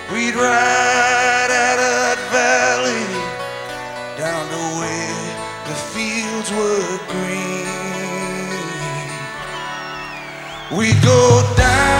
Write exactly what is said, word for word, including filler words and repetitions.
We'd ride out of valley down to where the fields were green. We'd go down